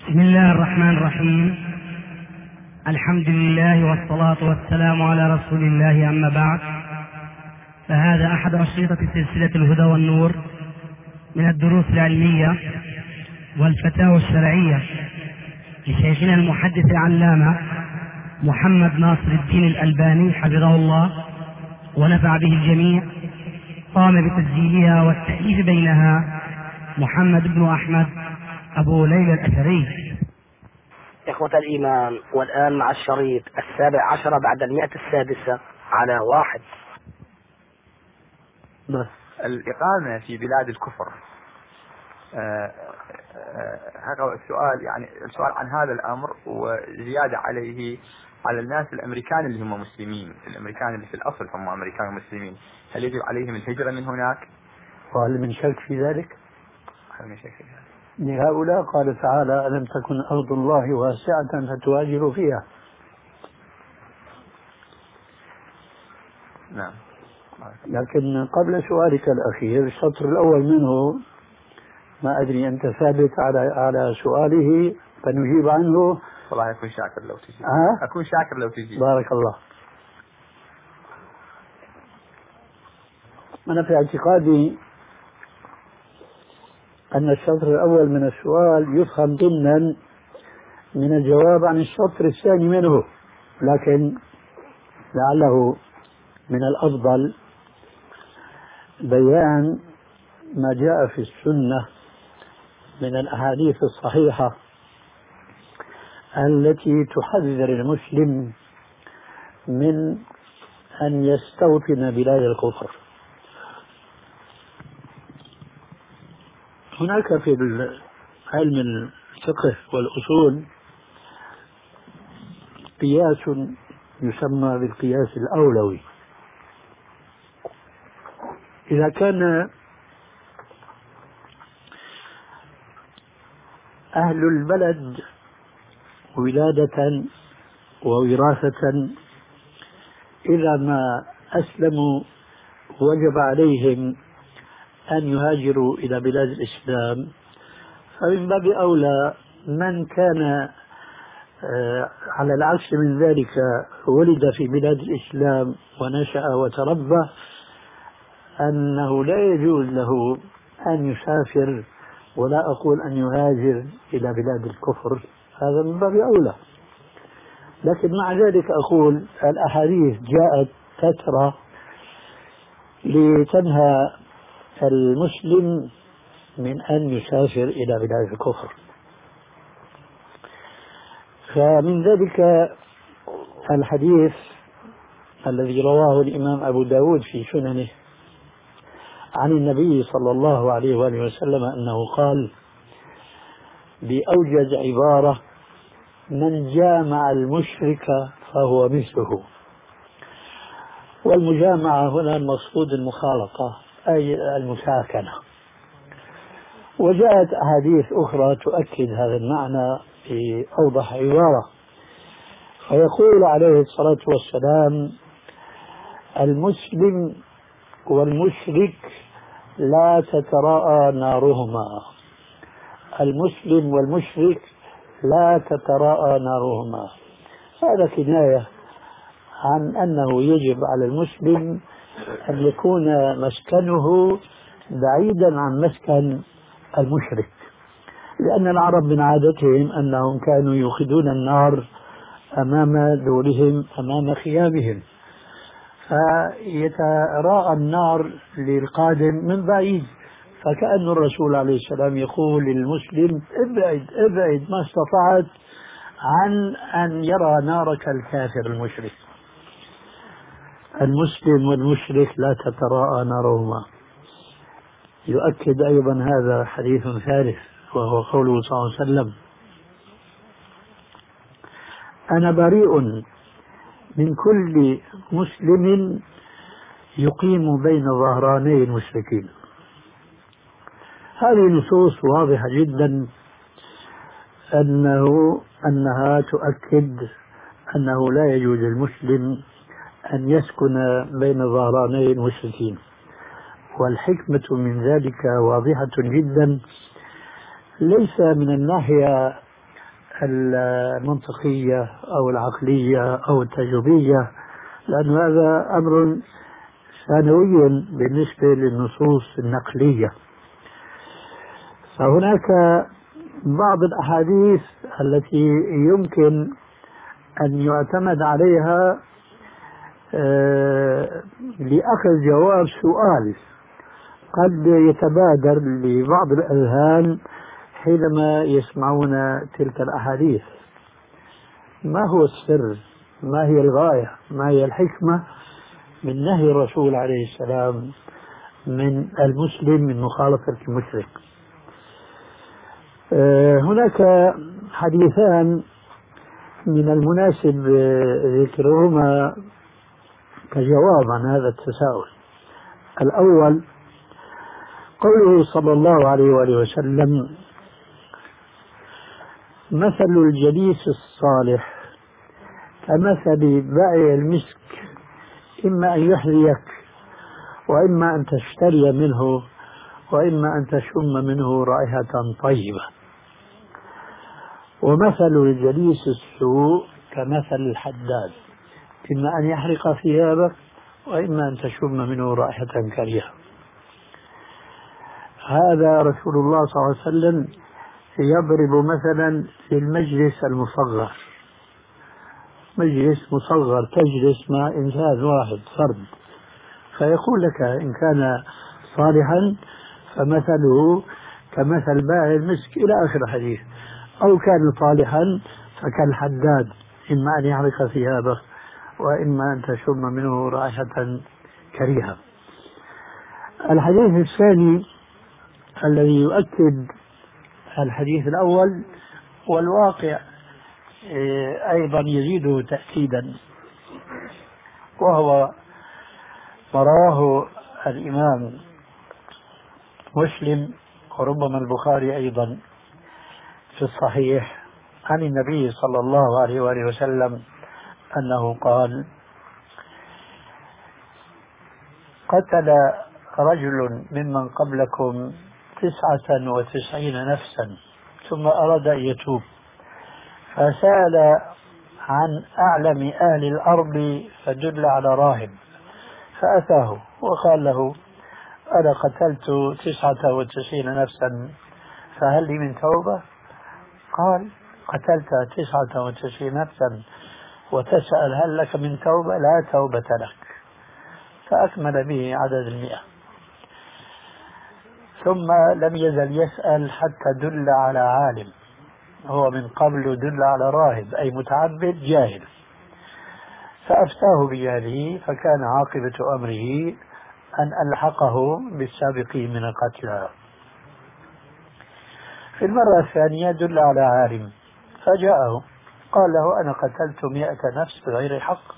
بسم الله الرحمن الرحيم. الحمد لله والصلاة والسلام على رسول الله، أما بعد، فهذا أحد أشرطة سلسلة الهدى والنور من الدروس العلمية والفتاوى الشرعية لشيخنا المحدث العلامة محمد ناصر الدين الألباني حفظه الله ونفع به الجميع. قام بتسجيلها والتأليف بينها محمد بن أحمد أبو ليلى الأثري. إخوة الإيمان، والآن مع الشريط 17 بعد 106 على 1. الإقامة في بلاد الكفر. هذا السؤال، يعني السؤال عن هذا الأمر وزيادة عليه على الناس الأمريكان اللي هم مسلمين، الأمريكان اللي في الأصل هم أمريكان مسلمين، هل يجب عليهم الهجرة من هناك؟ وهل من شك في ذلك؟ هل من شك في ذلك؟ لهؤلاء قال تعالى: ألم تكن أرض الله واسعة فتهاجروا فيها. نعم. لكن قبل سؤالك الأخير، الشطر الأول منه ما أدري أنت ثابت على سؤاله فنجيب عنه. والله أكون شاكر لو تجيب. أكون شاكر لو تجيب. بارك الله. أنا في اعتقادي أن الشطر الأول من السؤال يفهم ضمنا من الجواب عن الشطر الثاني منه، لكن لعله من الأفضل بيان ما جاء في السنة من الأحاديث الصحيحة التي تحذر المسلم من أن يستوطن بلاد الكفر. هناك في علم الفقه والأصول قياس يسمى بالقياس الأولوي. إذا كان أهل البلد ولادة ووراثة إذا ما أسلموا وجب عليهم أن يهاجروا إلى بلاد الإسلام، فمن باب أولى من كان على العكس من ذلك ولد في بلاد الإسلام ونشأ وتربى أنه لا يجوز له أن يسافر، ولا أقول أن يهاجر إلى بلاد الكفر، هذا من باب أولى. لكن مع ذلك أقول الأحاديث جاءت تترى لتنهى المسلم من أن يسافر إلى بلاد الكفر. فمن ذلك الحديث الذي رواه الإمام أبو داود في سننه عن النبي صلى الله عليه وآله وسلم أنه قال بأوجز عبارة: من جامع المشرك فهو مثله. والمجامعة هنا المقصود المخالطة، أي المساكنة. وجاءت أحاديث أخرى تؤكد هذا المعنى في أوضح عبارة، فيقول عليه الصلاة والسلام: المسلم والمشرك لا تتراءى نارهما. المسلم والمشرك لا تتراءى نارهما. هذا كناية عن أنه يجب على المسلم أن يكون مسكنه بعيدا عن مسكن المشرك، لأن العرب من عادتهم أنهم كانوا يوقدون النار أمام دورهم، أمام خيامهم، فيتراءى النار للقادم من بعيد، فكأن الرسول عليه السلام يقول للمسلم: ابعد ابعد ما استطعت عن أن يرى نارك الكافر المشرك. المسلم والمشرك لا تتراءى نارهما. يؤكد أيضا هذا حديث ثالث، وهو قوله صلى الله عليه وسلم: أنا بريء من كل مسلم يقيم بين ظهراني المشركين. هذه نصوص واضحة جدا أنها تؤكد أنه لا يجوز للمسلم أن يسكن بين ظهراني المشركين، والحكمة من ذلك واضحة جدا، ليس من الناحية المنطقية أو العقلية أو التجريبية، لأن هذا أمر ثانوي بالنسبة للنصوص النقلية. فهناك بعض الأحاديث التي يمكن أن يعتمد عليها لأخذ جواب سؤال قد يتبادر لبعض الأذهان حينما يسمعون تلك الأحاديث: ما هو السر؟ ما هي الغاية؟ ما هي الحكمة من نهي الرسول عليه السلام من المسلم من مخالطة المشرك؟ هناك حديثان من المناسب ذكرهما كجواب عن هذا التساؤل. الأول قوله صلى الله عليه وآله وسلم: مثل الجليس الصالح كمثل بائع المسك، إما أن يحذيك وإما أن تشتري منه وإما أن تشم منه رائحة طيبة. ومثل الجليس السوء كمثل الحداد، إما أن يحرق ثيابك وإما أن تشم منه رائحة كريهة. هذا رسول الله صلى الله عليه وسلم يضرب مثلا في المجلس المصغر، مجلس مصغر تجلس مع إنسان واحد فرد، فيقول لك إن كان صالحا فمثله كمثل بائع المسك إلى آخر الحديث، أو كان صالحا فكالحداد، إما أن يحرق ثيابه وإما أن تشم منه رائحة كريهة. الحديث الثاني الذي يؤكد الحديث الأول والواقع أيضا يزيده تأكيدا، وهو ما رواه الإمام مسلم وربما البخاري أيضا في الصحيح عن النبي صلى الله عليه وآله وسلم أنه قال: قتل رجل ممن قبلكم 99 نفسا ثم أراد أن يتوب، فسأل عن أعلم أهل الأرض فدل على راهب، فأتاه وقال له: أنا قتلت 99 نفسا فهل لي من توبة؟ قال: قتلت 99 نفسا وتسأل هل لك من توبة؟ لا توبة لك. فأكمل به عدد 100، ثم لم يزل يسأل حتى دل على عالم، هو من قبل دل على راهب أي متعبد جاهل، فأفتاه بجهله، فكان عاقبة أمره أن ألحقه بالسابقين من القتلى. في المرة الثانية دل على عالم فجاءه قال له: أنا قتلت 100 نفس بغير حق،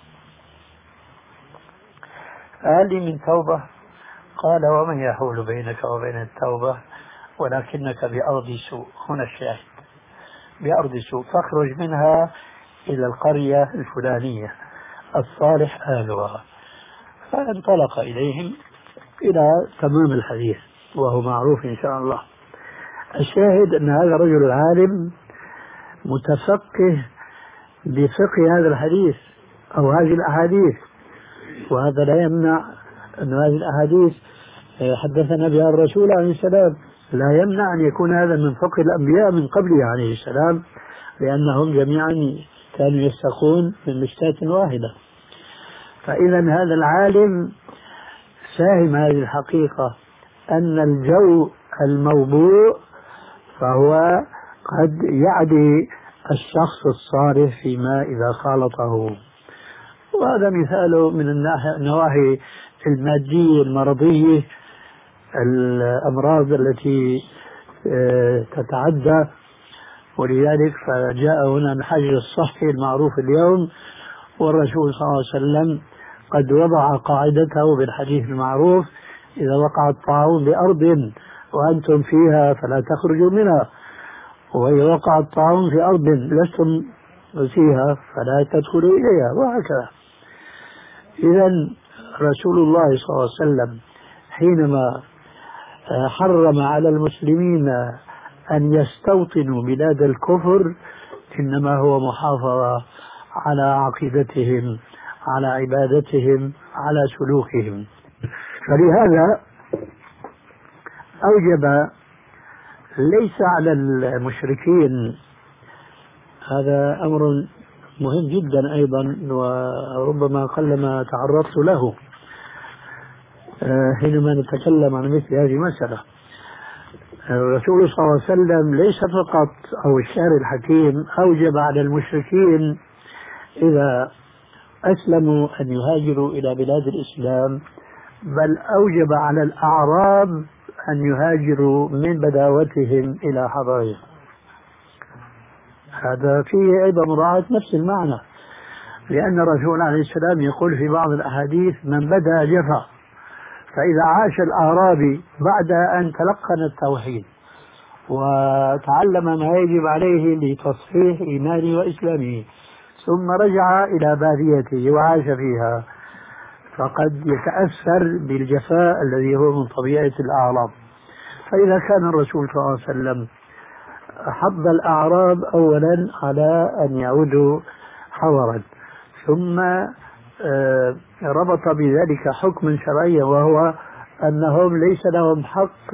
هل لي من توبة؟ قال: ومن يحول بينك وبين التوبة ولكنك بأرض سوء. هنا الشاهد: بأرض سوء، فاخرج منها إلى القرية الفلانية الصالح أهلها. فانطلق إليهم إلى تمام الحديث وهو معروف إن شاء الله. الشاهد أن هذا الرجل العالم متفقه بفقه هذا الحديث أو هذه الأحاديث، وهذا لا يمنع أن هذه الأحاديث حدثنا بها الرسول عليه السلام، لا يمنع أن يكون هذا من فقه الأنبياء من قبله عليه السلام، لأنهم جميعا كانوا يستقون من مشتاة واحدة. فإذا هذا العالم فاهم هذه الحقيقة أن الجو الموضوع فهو قد يعدي الشخص الصالح فيما إذا خالطه. وهذا مثال من النواحي المادية المرضية، الأمراض التي تتعدى، ولذلك فجاء هنا الحجر الصحي المعروف اليوم، والرسول صلى الله عليه وسلم قد وضع قاعدته بالحديث المعروف: إذا وقع الطاعون بأرض وأنتم فيها فلا تخرجوا منها، وإذا وقع الطاعون في أرض لستم فيها فلا تدخلوا إليها، وهكذا. إذا رسول الله صلى الله عليه وسلم حينما حرم على المسلمين أن يستوطنوا بلاد الكفر إنما هو محافظة على عقيدتهم، على عبادتهم، على سلوكهم. فلهذا أوجب ليس على المشركين، هذا أمر مهم جدا أيضا وربما قلما تعرضت له حينما نتكلم عن مثل هذه المسألة. الرسول صلى الله عليه وسلم ليس فقط أو الشعر الحكيم أوجب على المشركين إذا أسلموا أن يهاجروا إلى بلاد الإسلام، بل أوجب على الأعراب أن يهاجروا من بداوتهم إلى حضارهم. هذا فيه أيضا مراعاة نفس المعنى، لأن الرسول عليه السلام يقول في بعض الأحاديث: من بدأ جفا. فإذا عاش الأعرابي بعد أن تلقن التوحيد وتعلم ما يجب عليه لتصحيح إيمانه وإسلامه ثم رجع إلى باديته وعاش فيها، فقد يتأثر بالجفاء الذي هو من طبيعة الأعراب. فإذا كان الرسول صلى الله عليه وسلم حض الأعراب أولا على أن يعودوا حضرا، ثم ربط بذلك حكما شرعيا، وهو أنهم ليس لهم حق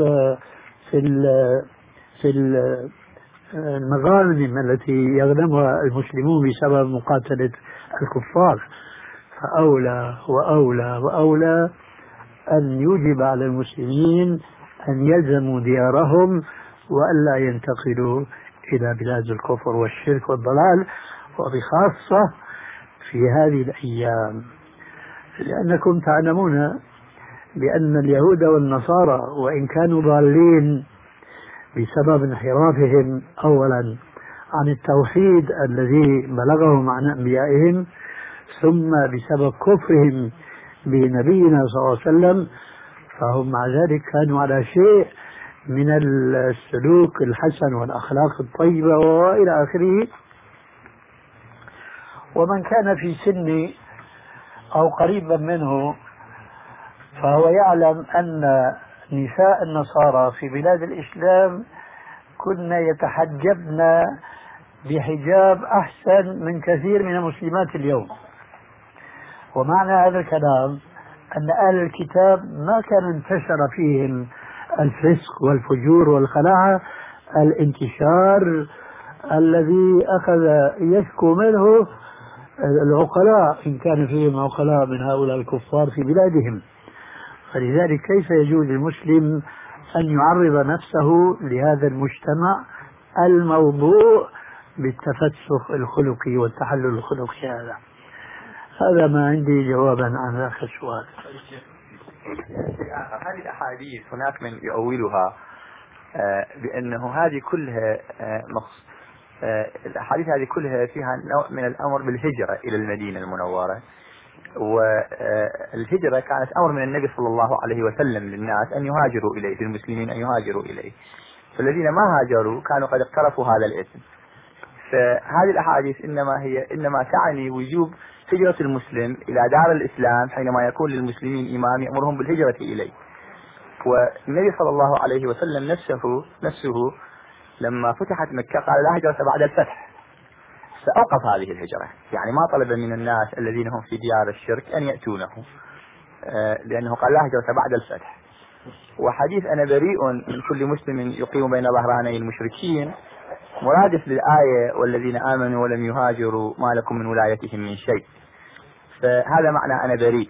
في المغانم التي يغنمها المسلمون بسبب مقاتلة الكفار، فأولى وأولى وأولى أن يوجب على المسلمين أن يلزموا ديارهم وألا ينتقلوا إلى بلاد الكفر والشرك والضلال، وبخاصة في هذه الأيام، لأنكم تعلمون بأن اليهود والنصارى وإن كانوا ضالين بسبب انحرافهم أولا عن التوحيد الذي بلغهم عن أنبيائهم، ثم بسبب كفرهم بنبينا صلى الله عليه وسلم، فهم مع ذلك كانوا على شيء من السلوك الحسن والأخلاق الطيبة وإلى آخره. ومن كان في سني أو قريبا منه فهو يعلم أن نساء النصارى في بلاد الإسلام كن يتحجبن بحجاب أحسن من كثير من المسلمات اليوم. ومعنى هذا الكلام أن أهل الكتاب ما كان انتشر فيهم الفسق والفجور والخلاعة الانتشار الذي أخذ يشكو منه العقلاء، إن كان فيهم عقلاء من هؤلاء الكفار في بلادهم. فلذلك كيف يجوز للمسلم أن يعرض نفسه لهذا المجتمع الموضوع بالتفسخ الخلقي والتحلل الخلقي؟ هذا ما عندي جوابا عن ذاك السؤال. هذه الأحاديث هناك من يؤولها بأنه هذه كلها الأحاديث هذه كلها فيها نوع من الأمر بالهجرة إلى المدينة المنورة، والهجرة كانت أمر من النبي صلى الله عليه وسلم للناس أن يهاجروا إليه، للمسلمين أن يهاجروا إليه، فالذين ما هاجروا كانوا قد اقترفوا هذا الإثم. فهذه الأحاديث إنما تعني وجوب هجرة المسلم إلى دار الإسلام حينما يكون للمسلمين إمام يأمرهم بالهجرة إليه. والنبي صلى الله عليه وسلم نفسه لما فتحت مكة قال: لا هجرة بعد الفتح، فأوقف هذه الهجرة، يعني ما طلب من الناس الذين هم في ديار الشرك أن يأتونه، لأنه قال: لا هجرة بعد الفتح. وحديث أنا بريء من كل مسلم يقيم بين ظهراني المشركين مرادف للآية: والذين آمنوا ولم يهاجروا ما لكم من ولايتهم من شيء. فهذا معنى أنا بريء.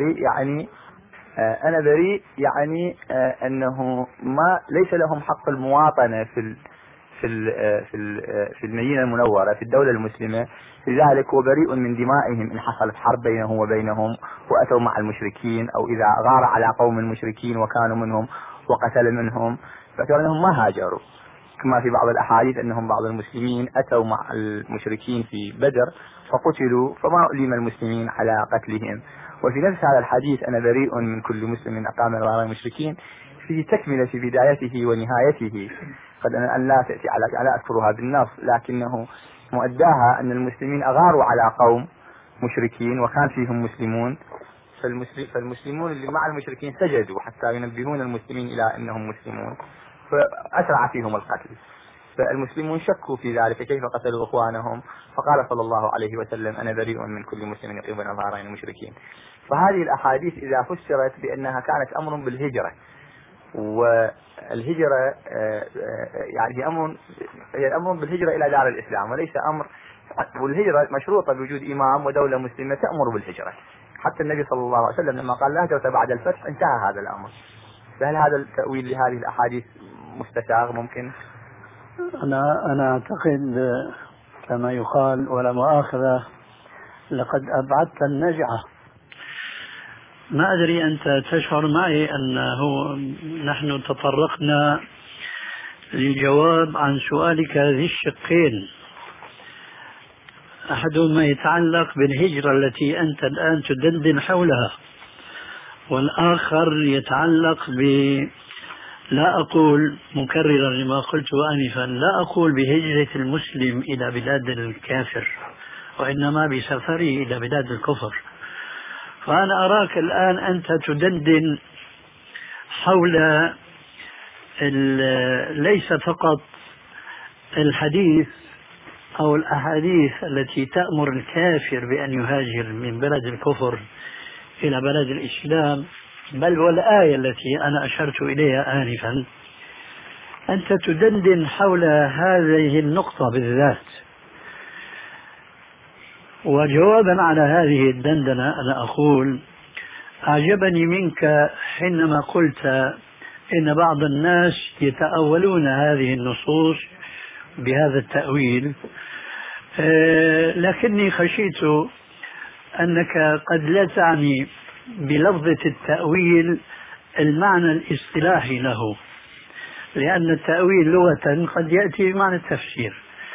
أنا بريء يعني أنه ليس لهم حق المواطنة في المدينة المنورة في الدولة المسلمة، لذلك هو بريء من دمائهم إن حصلت حرب بينهم وبينهم وأتوا مع المشركين، أو إذا غار على قوم المشركين وكانوا منهم وقتل منهم، فكانوا أنهم ما هاجروا. كما في بعض الأحاديث أنهم بعض المسلمين أتوا مع المشركين في بدر فقتلوا، فما ألم المسلمين على قتلهم. وفي نفس هذا الحديث: أنا بريء من كل مسلم أقام على المشركين، في تكملة في بدايته ونهايته، قد أن لا تأتي على أذكرها بالنص، لكنه مؤداها أن المسلمين أغاروا على قوم مشركين وكان فيهم مسلمون، فالمسلمون اللي مع المشركين سجدوا حتى ينبهون المسلمين إلى أنهم مسلمون، فأسرع فيهم القتل. فالمسلمون شكوا في ذلك كيف قتلوا إخوانهم، فقال صلى الله عليه وسلم أنا بريء من كل مسلم يقيم بين ظهرين المشركين. فهذه الأحاديث إذا فسرت بأنها كانت أمر بالهجرة، والهجرة يعني هي أمر بالهجرة إلى دار الإسلام وليس أمر، والهجرة مشروطة بوجود إمام ودولة مسلمة تأمر بالهجرة. حتى النبي صلى الله عليه وسلم لما قال لا هجرة بعد الفتح انتهى هذا الأمر. فهل هذا التأويل لهذه الأحاديث مستساغ ممكن؟ أنا أعتقد كما يقال ولا مؤاخذة لقد أبعدت النجعة. ما أدري أنت تشعر معي أنه نحن تطرقنا للجواب عن سؤالك ذي الشقين، أحدهما يتعلق بالهجرة التي أنت الآن تدندن حولها، والآخر يتعلق لا أقول مكررا لما قلت آنفا، لا أقول بهجرة المسلم إلى بلاد الكافر، وإنما بسفره إلى بلاد الكفر. فأنا أراك الآن أنت تدندن حول ليس فقط الحديث أو الأحاديث التي تأمر الكافر بأن يهاجر من بلد الكفر إلى بلد الإسلام، بل والآية التي أنا أشرت إليها آنفا. أنت تدندن حول هذه النقطة بالذات، وجوابا على هذه الدندنة أنا أقول أعجبني منك حينما قلت إن بعض الناس يتأولون هذه النصوص بهذا التأويل، لكني خشيت أنك قد لا تعني بلفظة التأويل المعنى الاصطلاحي له، لأن التأويل لغة قد يأتي بمعنى التفسير،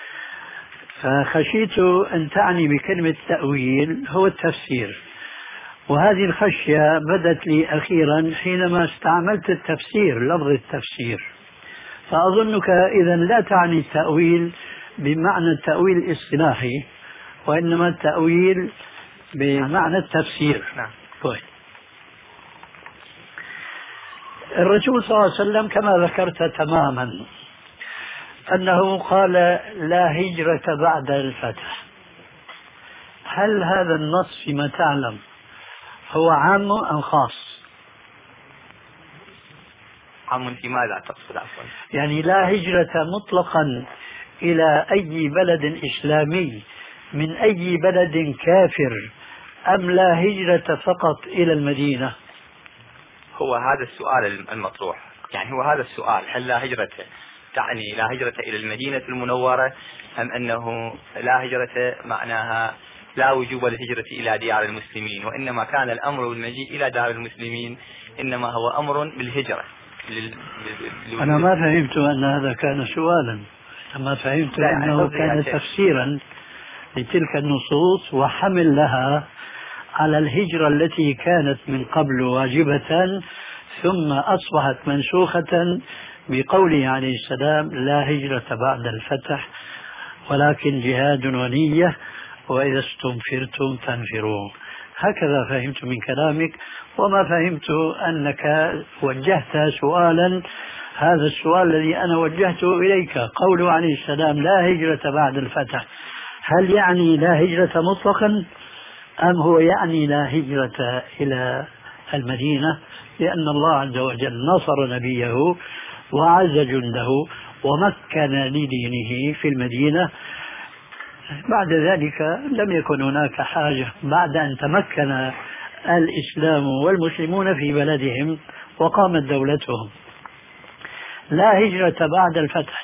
فخشيت أن تعني بكلمة تأويل هو التفسير. وهذه الخشية بدت لي أخيرا حينما استعملت التفسير، لفظ التفسير. فأظنك إذا لا تعني التأويل بمعنى التأويل الاصطلاحي، وإنما التأويل بمعنى التفسير. طيب. الرسول صلى الله عليه وسلم كما ذكرت تماما أنه قال لا هجرة بعد الفتح. هل هذا النص فيما تعلم هو عام أم خاص؟ عام في ماذا تقصد عفوا؟ يعني لا هجرة مطلقا إلى أي بلد إسلامي من أي بلد كافر، أم لا هجرة فقط إلى المدينة؟ هو هذا السؤال المطروح، يعني هو هذا السؤال، هل لا هجرة تعني لا هجرة إلى المدينة المنورة، أم أنه لا هجرة معناها لا وجوب الهجرة إلى ديار المسلمين، وإنما كان الأمر بالمجيء إلى دار المسلمين إنما هو أمر بالهجرة. أنا ما فهمت أن هذا كان سؤالا، ما فهمت أنه كان تفسيرا لتلك النصوص وحمل لها على الهجرة التي كانت من قبل واجبة ثم أصبحت منسوخة بقوله عليه السلام لا هجرة بعد الفتح ولكن جهاد ونية وإذا استنفرتم فانفروا. هكذا فهمت من كلامك، وما فهمت أنك وجهت سؤالا، هذا السؤال الذي أنا وجهته إليك قوله عليه السلام لا هجرة بعد الفتح، هل يعني لا هجرة مطلقا أم هو يعني لا هجرة إلى المدينة؟ لأن الله عز وجل نصر نبيه وعز جنده ومكن لدينه في المدينة، بعد ذلك لم يكن هناك حاجة بعد أن تمكن الإسلام والمسلمون في بلدهم وقامت دولتهم. لا هجرة بعد الفتح.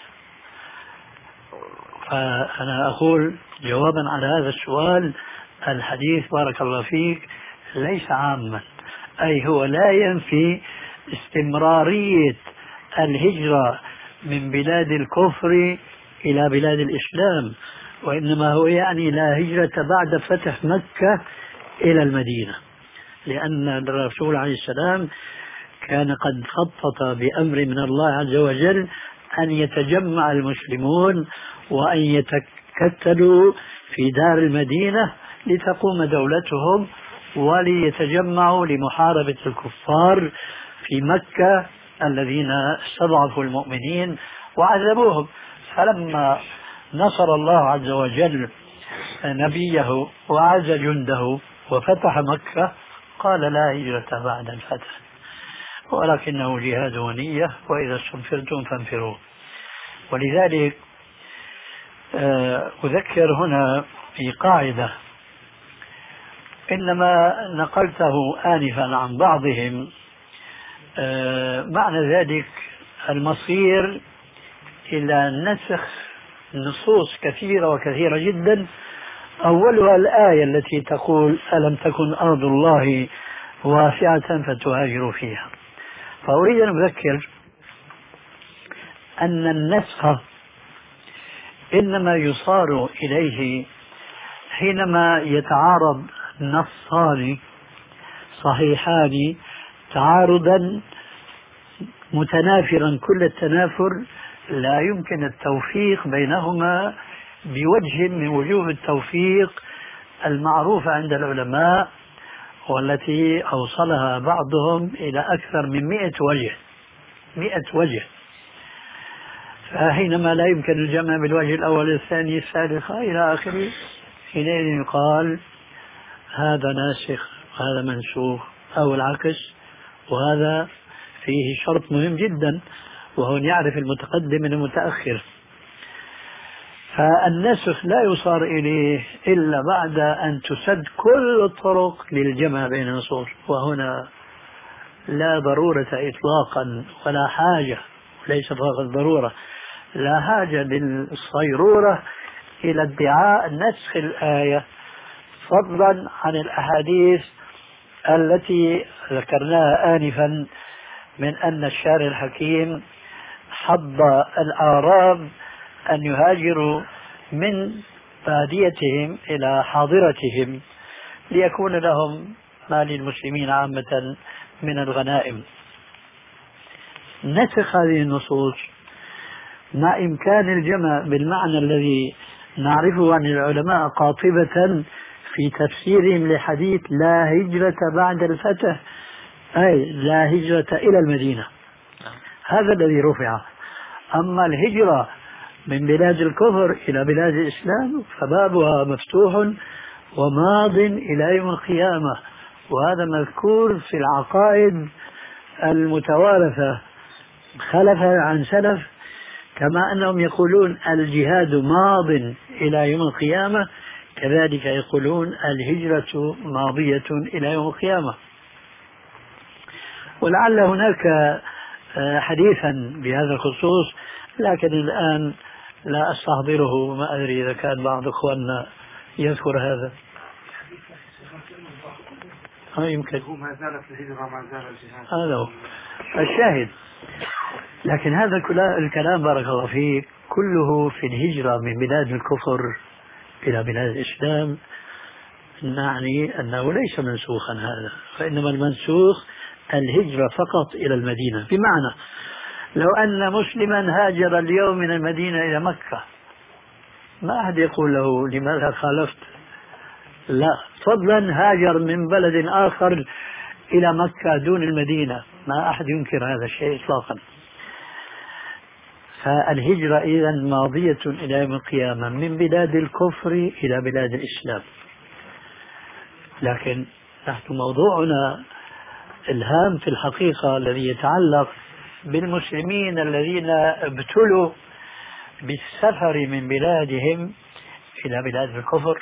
فأنا أقول جوابا على هذا السؤال الحديث بارك الله فيك ليس عاما، أي هو لا ينفي استمرارية الهجرة من بلاد الكفر إلى بلاد الإسلام، وإنما هو يعني لا هجرة بعد فتح مكة إلى المدينة، لأن الرسول عليه السلام كان قد خطط بأمر من الله عز وجل أن يتجمع المسلمون وأن يتكتلوا في دار المدينة لتقوم دولتهم وليتجمعوا لمحاربة الكفار في مكة الذين استضعفوا المؤمنين وعذبوهم. فلما نصر الله عز وجل نبيه وعز جنده وفتح مكة قال لا هجرة بعد الفتح ولكنه جهاد ونية وإذا استنفرتم فانفروا. ولذلك أذكر هنا في قاعدة إنما نقلته آنفا عن بعضهم، معنى ذلك المصير إلى نسخ نصوص كثيرة وكثيرة جدا، أولها الآية التي تقول ألم تكن أرض الله واسعة فتهاجروا فيها. فأريد أن أذكر أن النسخ إنما يصار إليه حينما يتعارض نصان صحيحان تعارضا متنافرا كل التنافر، لا يمكن التوفيق بينهما بوجه من وجوه التوفيق المعروفة عند العلماء، والتي أوصلها بعضهم إلى أكثر من 100 وجه. فحينما لا يمكن الجمع بالوجه الأول الثاني الثالث إلى آخره، حينئذ يقال هذا ناسخ وهذا منسوخ أو العكس. وهذا فيه شرط مهم جدا، وهو يعرف المتقدم من المتأخر. فالنسخ لا يصار إليه إلا بعد أن تسد كل الطرق للجمع بين النصوص، وهنا لا ضرورة إطلاقا ولا حاجة، ليس فقط ضرورة، لا حاجة للصيرورة إلى ادعاء نسخ الآية، فضلا عن الأحاديث التي ذكرناها آنفا من أن الشارع الحكيم حض الأعراب أن يهاجروا من باديتهم إلى حاضرتهم ليكون لهم ما للمسلمين عامة من الغنائم. نسخ هذه النصوص مع إمكان الجمع بالمعنى الذي نعرفه عن العلماء قاطبة في تفسيرهم لحديث لا هجرة بعد الفتح، أي لا هجرة إلى المدينة، هذا الذي رفع. أما الهجرة من بلاد الكفر إلى بلاد الإسلام فبابها مفتوح وماض إلى يوم القيامة، وهذا مذكور في العقائد المتوارثة خلفا عن سلف، كما أنهم يقولون الجهاد ماض إلى يوم القيامة، كذلك يقولون الهجرة ماضية إلى يوم القيامة. ولعل هناك حديثا بهذا الخصوص، لكن الآن لا أستحضره، ما أدري إذا كان بعض أخواننا يذكر هذا. يمكن ما زالت الهجرة ما زال الجهاد، هذا هو الشاهد. لكن هذا الكلام بارك الله فيك كله في الهجرة من بلاد الكفر إلى بلاد الإسلام، نعني أنه ليس منسوخا هذا، فإنما المنسوخ الهجرة فقط إلى المدينة. بمعنى لو أن مسلما هاجر اليوم من المدينة إلى مكة، ما أحد يقول له لماذا خالفت، لا، فضلا هاجر من بلد آخر إلى مكة دون المدينة، ما أحد ينكر هذا الشيء إطلاقا. فالهجرة إذن ماضية إلى يوم القيامة من بلاد الكفر إلى بلاد الإسلام. لكن نحن موضوعنا الهام في الحقيقة الذي يتعلق بالمسلمين الذين ابتلوا بالسفر من بلادهم إلى بلاد الكفر.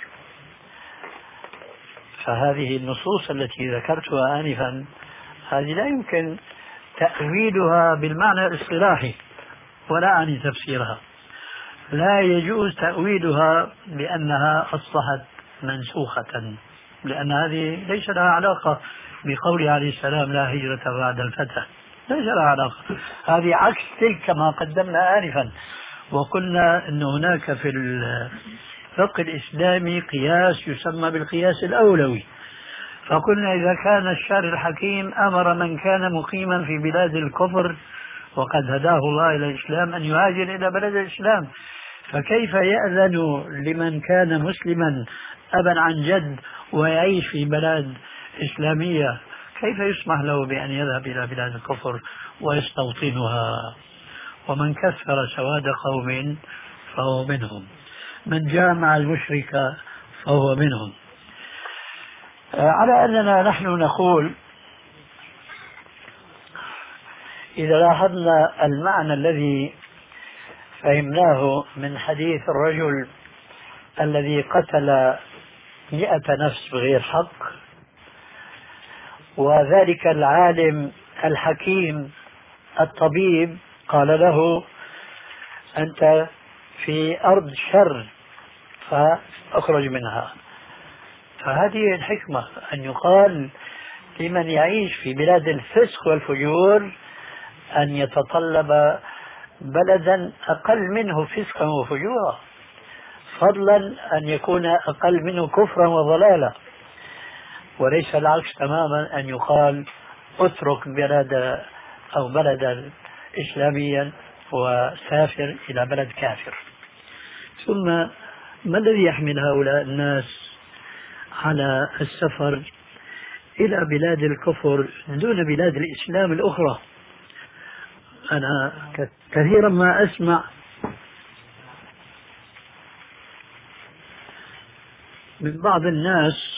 فهذه النصوص التي ذكرتها آنفا هذه لا يمكن تأويلها بالمعنى الاصطلاحي ولا عن تفسيرها، لا يجوز تأويلها بأنها أصبحت منسوخة، لأن هذه ليس لها علاقة بقوله عليه السلام لا هجرة بعد الفتح، ليس لها علاقة، هذه عكس تلك كما قدمنا آنفا. وقلنا أن هناك في الفقه الإسلامي قياس يسمى بالقياس الأولوي، فقلنا إذا كان الشارع الحكيم أمر من كان مقيما في بلاد الكفر وقد هداه الله إلى الإسلام أن يهاجر إلى بلد الإسلام، فكيف يأذن لمن كان مسلما أبا عن جد ويعيش في بلاد إسلامية، كيف يسمح له بأن يذهب إلى بلاد الكفر ويستوطنها؟ ومن كثر سواد قوم فهو منهم، من جامع المشرك فهو منهم. على أننا نحن نقول إذا لاحظنا المعنى الذي فهمناه من حديث الرجل الذي قتل 100 نفس بغير حق، وذلك العالم الحكيم الطبيب قال له أنت في أرض شر فأخرج منها. فهذه الحكمة أن يقال لمن يعيش في بلاد الفسق والفجور أن يتطلب بلدا أقل منه فسقا وفجورا، فضلا أن يكون أقل منه كفرا وضلالا، وليس العكس تماما أن يقال اترك بلد أو بلدا إسلاميا وسافر إلى بلد كافر. ثم ما الذي يحمل هؤلاء الناس على السفر إلى بلاد الكفر دون بلاد الإسلام الأخرى؟ أنا كثيرا ما أسمع من بعض الناس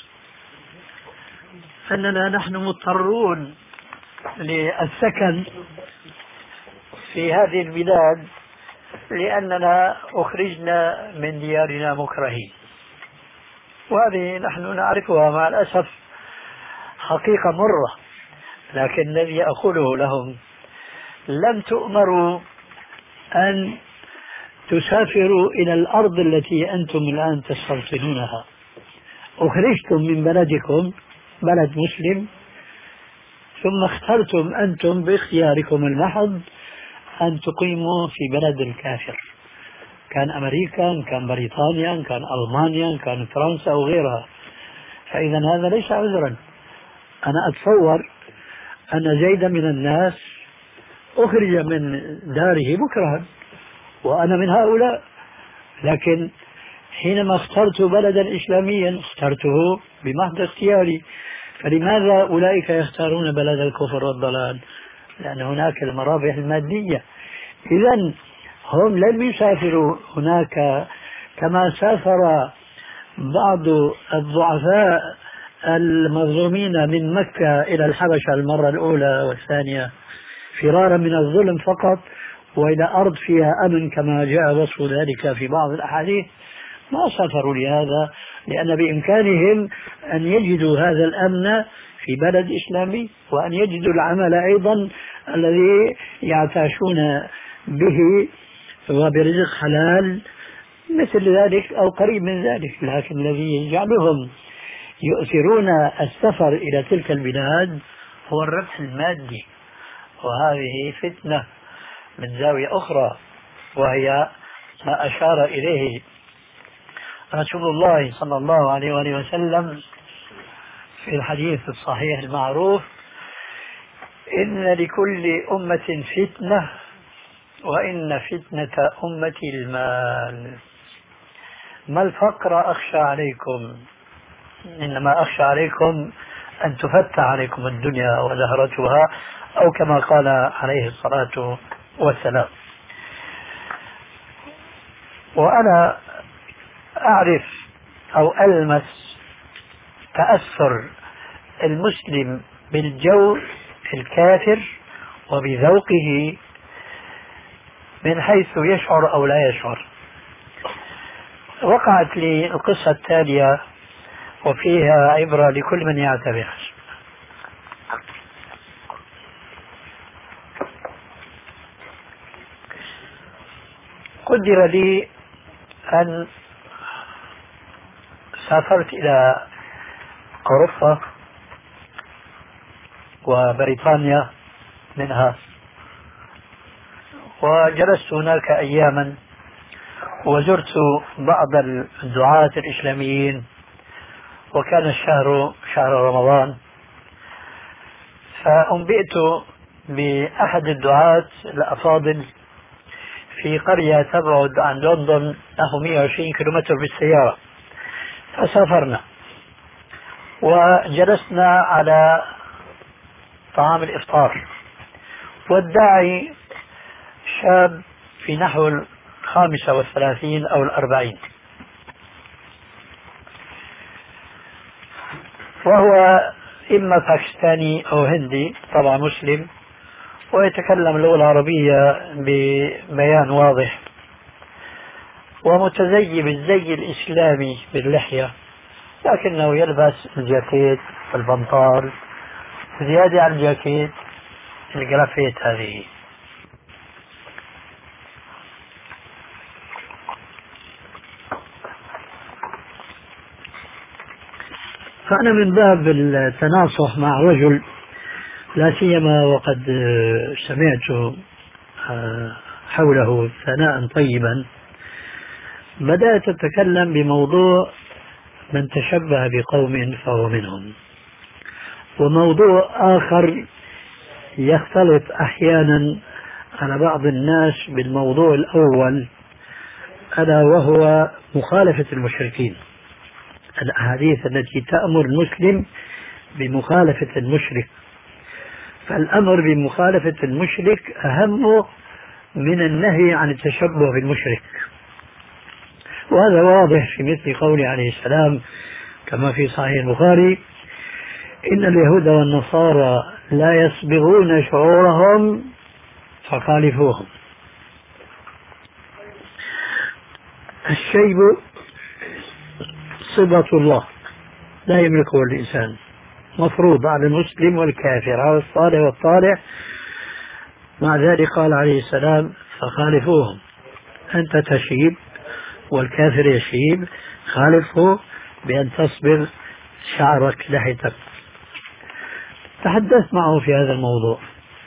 أننا نحن مضطرون للسكن في هذه البلاد لأننا أخرجنا من ديارنا مكرهين، وهذه نحن نعرفها مع الأسف حقيقة مرة. لكن الذي أقوله لهم لم تؤمروا أن تسافروا إلى الأرض التي أنتم الآن تستوطنونها، أخرجتم من بلدكم بلد مسلم ثم اخترتم أنتم باختياركم المحض أن تقيموا في بلد الكافر، كان أمريكا، كان بريطانيا، كان ألمانيا، كان فرنسا أو غيرها. فإذا هذا ليس عذرا. أنا أتصور أن زيدا من الناس أخرج من داره مكرها وأنا من هؤلاء، لكن حينما اخترت بلدا إسلاميا اخترته بمحض اختياري. فلماذا أولئك يختارون بلد الكفر والضلال؟ لأن هناك المرابح المادية. إذن هم لم يسافروا هناك كما سافر بعض الضعفاء المظلومين من مكة إلى الحبشة المرة الأولى والثانية فرارا من الظلم فقط، وإلى أرض فيها أمن كما جاء وصف ذلك في بعض الأحاديث. ما سافروا لهذا، لأن بإمكانهم أن يجدوا هذا الأمن في بلد إسلامي، وأن يجدوا العمل أيضا الذي يعتاشون به وبرزق حلال مثل ذلك أو قريب من ذلك. لكن الذي يجعلهم يؤثرون السفر إلى تلك البلاد هو الربح المادي، وهذه فتنة من زاوية أخرى، وهي ما أشار إليه رسول الله صلى الله عليه وآله وسلم في الحديث الصحيح المعروف: إن لكل أمة فتنة وإن فتنة أمتي المال. ما الفقر أخشى عليكم، إنما أخشى عليكم أن تفتح عليكم الدنيا وزهرتها، أو كما قال عليه الصلاة والسلام. وأنا أعرف أو ألمس تأثر المسلم بالجو الكافر وبذوقه من حيث يشعر أو لا يشعر. وقعت لي القصة التالية وفيها عبرة لكل من يعتبر. قدر لي أن سافرت إلى أوروبا وبريطانيا منها، وجلست هناك أياما وزرت بعض الدعاة الإسلاميين، وكان الشهر شهر رمضان. فأنبئت بأحد الدعاة الأفاضل في قرية تبعد عن لندن نحو 120 كيلومتر بالسيارة. فسافرنا وجلسنا على طعام الإفطار، والداعي شاب في نحو 35 أو 40، وهو إما باكستاني أو هندي، طبعا مسلم، ويتكلم اللغة العربية ببيان واضح، ومتزي بالزي الإسلامي باللحية، لكنه يلبس الجاكيت والبنطال، زيادة عن الجاكيت الجرافيت هذه. فأنا من باب التناصح مع رجل، لا سيما وقد سمعت حوله ثناء طيبا، بدأت أتكلم بموضوع من تشبه بقوم فهو منهم، وموضوع آخر يختلط أحيانا على بعض الناس بالموضوع الأول، ألا وهو مخالفة المشركين، الأحاديث التي تأمر المسلم بمخالفة المشرك. فالأمر بمخالفة المشرك أهم من النهي عن التشبه بالمشرك، وهذا واضح في مثل قوله عليه السلام كما في صحيح البخاري: إن اليهود والنصارى لا يصبغون شعورهم فخالفوهم. الشيب صبغة الله لا يملكه الإنسان، مفروض على المسلم والكافر، على الصالح والطالح. مع ذلك قال عليه السلام: فخالفوهم. أنت تشيب والكافر يشيب، خالفه بأن تصبغ شعرك لحيتك. تحدثت معه في هذا الموضوع،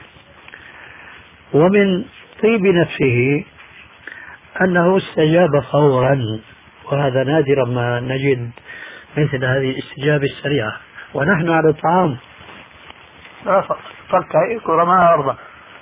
ومن طيب نفسه أنه استجاب فورا، وهذا نادرا ما نجد مثل هذه الاستجابة السريعة، ونحن على الطعام فكيك ورماها أرضا.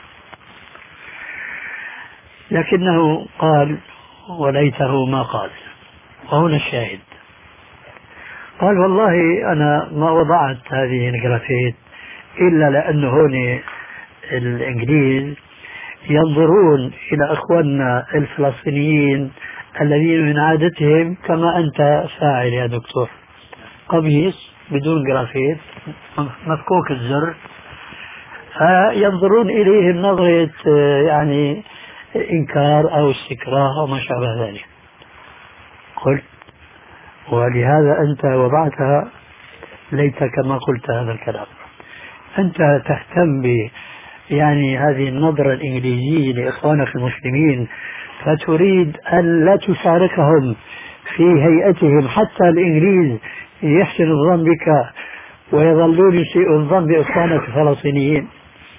لكنه قال وليته ما قال، وهنا الشاهد. قال: والله أنا ما وضعت هذه الجرافيت إلا لأن هون الإنجليز ينظرون إلى أخواننا الفلسطينيين الذين من عادتهم كما أنت فاعل يا دكتور، قميص بدون جرافيت مفكوك الزر، فينظرون إليهم نظرة يعني إنكار أو استكراه أو ما شابه ذلك. قلت: ولهذا أنت وضعتها، ليتك ما قلت هذا الكلام. أنت تهتم يعني هذه النظرة الإنجليزية لإخوانك المسلمين، فتريد أن لا تشاركهم في هيئتهم، حتى الإنجليز يحسن الظن بك ويظلون يسيئوا الظن بإخوانك الفلسطينيين.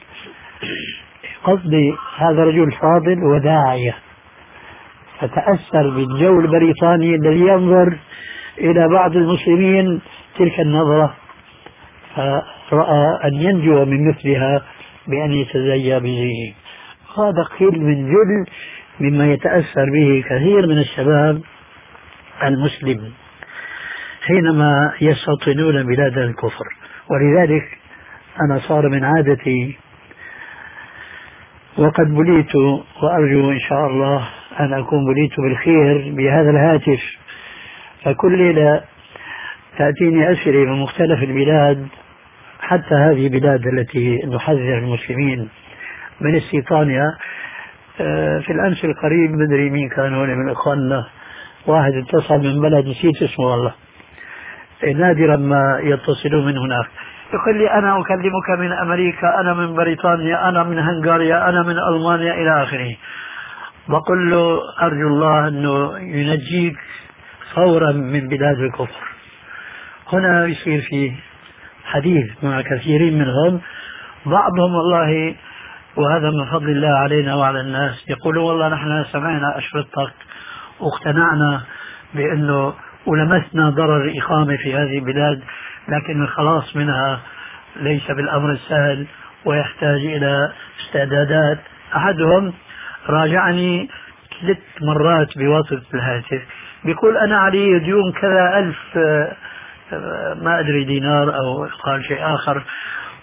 قصدي هذا رجل فاضل وداعية، فتأثر بالجو البريطاني الذي ينظر إلى بعض المسلمين تلك النظرة، فرأى أن ينجو من مثلها بأن يتزيى بزيه. هذا قيل من جل مما يتأثر به كثير من الشباب المسلم حينما يستوطنون بلاد الكفر. ولذلك أنا صار من عادتي، وقد بليت وأرجو إن شاء الله أن أكون بليت بالخير بهذا الهاتف، فكل ليلة تأتيني أسئلة من مختلف البلاد، حتى هذه البلاد التي نحذر المسلمين من استيطانها. في الأمس القريب مدري مين كان هنا من إخواننا، واحد اتصل من بلد نسيت اسمه والله، نادرا ما يتصلون من هناك، يقول لي: أنا أكلمك من أمريكا، أنا من بريطانيا، أنا من هنغاريا، أنا من ألمانيا إلى آخره. بقول له: أرجو الله أنه ينجيك فورا من بلاد الكفر. هنا يصير في حديث مع كثيرين منهم، بعضهم والله وهذا من فضل الله علينا وعلى الناس يقولون: والله نحن سمعنا أشرطتك واقتنعنا بأنه ولمسنا ضرر الإقامة في هذه البلاد، لكن الخلاص منها ليس بالأمر السهل ويحتاج إلى استعدادات. أحدهم راجعني 3 مرات بواسطة الهاتف، بيقول: أنا علي ديون كذا 1000 ما أدري دينار أو قال شيء آخر،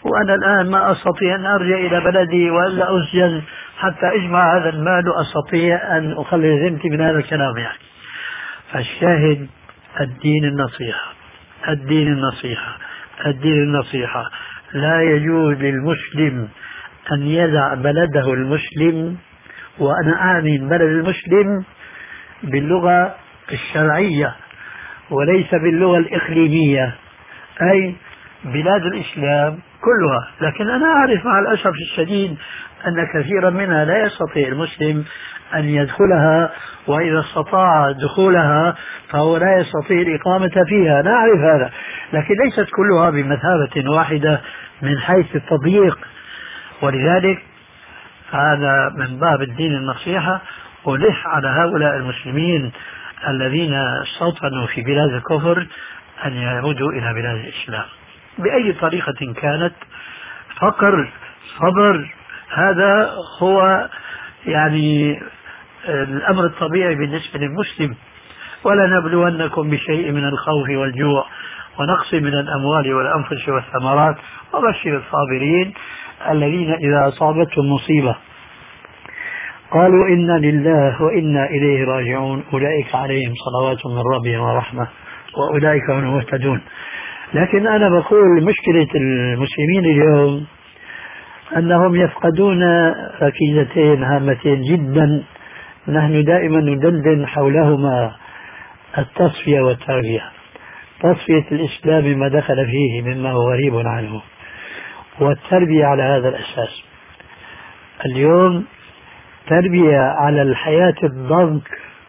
وأنا الآن ما أستطيع أن أرجع إلى بلدي وإلا أسجن حتى أجمع هذا المال وأستطيع أن أخلص ذمتي من هذا الكلام يعني. فالشاهد الدين النصيحة، الدين النصيحة، الدين النصيحة. لا يجوز للمسلم أن يدع بلده المسلم، وأنا أعني بلد المسلم باللغة الشرعية وليس باللغة الإقليمية، أي بلاد الإسلام كلها. لكن أنا أعرف مع الأسف الشديد أن كثيرا منها لا يستطيع المسلم أن يدخلها، وإذا استطاع دخولها فهو لا يستطيع الإقامة فيها، نعرف هذا. لكن ليست كلها بمثابة واحدة من حيث التضييق، ولذلك هذا من باب الدين النصيحة. ألح على هؤلاء المسلمين الذين استوطنوا في بلاد الكفر أن يعودوا إلى بلاد الإسلام بأي طريقة كانت. فقر، صبر، هذا هو يعني الأمر الطبيعي بالنسبة للمسلم. ولنبلونكم بشيء من الخوف والجوع ونقص من الأموال والأنفس والثمرات وبشر الصابرين الذين إذا أصابتهم مصيبة قالوا إنا لله وإنا إليه راجعون أولئك عليهم صلوات من ربهم ورحمة وأولئك هم المهتدون. لكن أنا بقول مشكلة المسلمين اليوم أنهم يفقدون ركيزتين هامتين جدا نحن دائما ندندن حولهما: التصفية والتربية. تصفية الإسلام ما دخل فيه مما هو غريب عنه، والتربية على هذا الأساس. اليوم تربية على الحياة الضنك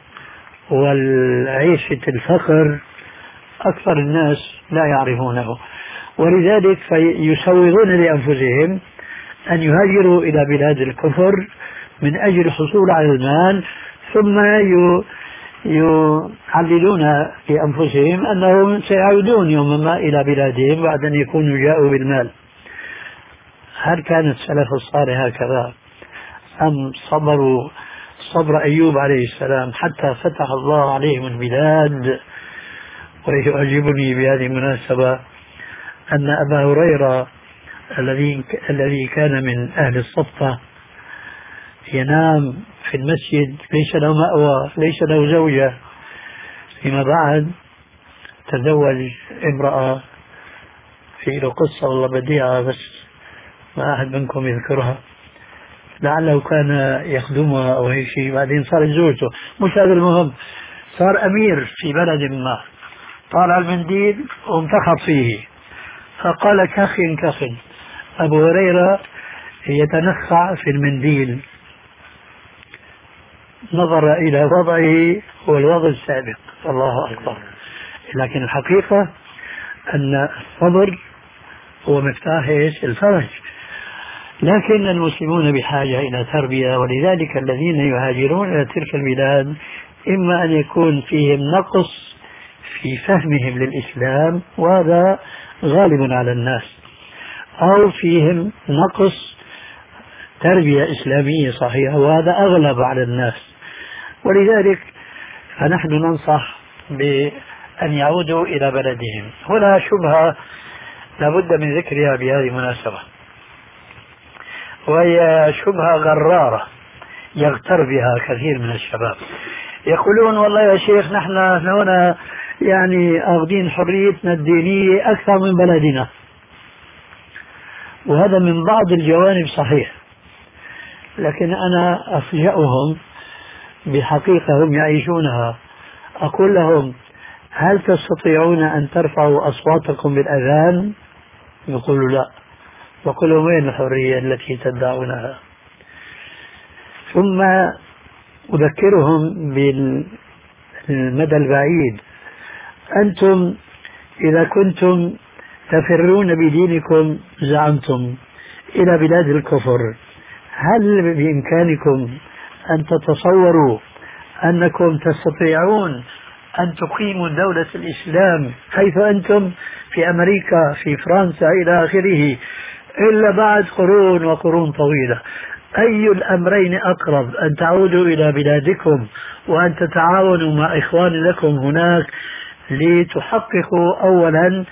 والعيشة الفقر أكثر الناس لا يعرفونه، ولذلك يسوغون لأنفسهم أن يهاجروا إلى بلاد الكفر من أجل الحصول على المال، ثم يعللون لأنفسهم أنهم سيعودون يوما ما إلى بلادهم بعد أن يكونوا جاءوا بالمال. هل كان السلف الصالح هكذا؟ أم صبروا صبر أيوب عليه السلام حتى فتح الله عليهم البلاد؟ ويعجبني بهذه المناسبة أن أبا هريرة الذي كان من أهل الصفة ينام في المسجد، ليس له مأوى، ليس له زوجة، فيما بعد تزوج امرأة في له قصة والله بديعة بس ما أحد منكم يذكرها، لعله كان يخدمها أو أي شيء، بعدين صار زوجته، مش هذا المهم. صار أمير في بلد ما، طالع المنديل وانتخب فيه فقال كخ كخ. أبو هريرة يتنخع في المنديل، نظر إلى وضعه هو الوضع السابق، الله أكبر. لكن الحقيقة أن الصبر هو مفتاح الفرج. لكن المسلمون بحاجة إلى تربية، ولذلك الذين يهاجرون إلى تلك البلاد إما أن يكون فيهم نقص في فهمهم للإسلام وهذا غالب على الناس، أو فيهم نقص تربية إسلامية صحيحة وهذا أغلب على الناس. ولذلك فنحن ننصح بأن يعودوا إلى بلدهم. هنا شبهة لابد من ذكرها بهذه المناسبة، وهي شبهة غرارة يغتر بها كثير من الشباب. يقولون والله يا شيخ نحن هنا يعني أخذين حريتنا الدينية أكثر من بلدنا، وهذا من بعض الجوانب صحيح، لكن أنا أفجأهم بحقيقة هم يعيشونها. أقول لهم: هل تستطيعون أن ترفعوا أصواتكم بالأذان؟ يقولوا لا. وقل لهم: وين الحرية التي تدعونها؟ ثم أذكرهم بالمدى البعيد. أنتم إذا كنتم تفرون بدينكم زعمتم إلى بلاد الكفر، هل بإمكانكم أن تتصوروا أنكم تستطيعون أن تقيموا دولة الإسلام حيث أنتم في أمريكا في فرنسا إلى آخره إلا بعد قرون وقرون طويلة؟ أي الأمرين أقرب، أن تعودوا إلى بلادكم وأن تتعاونوا مع إخوان لكم هناك لتحققوا أولا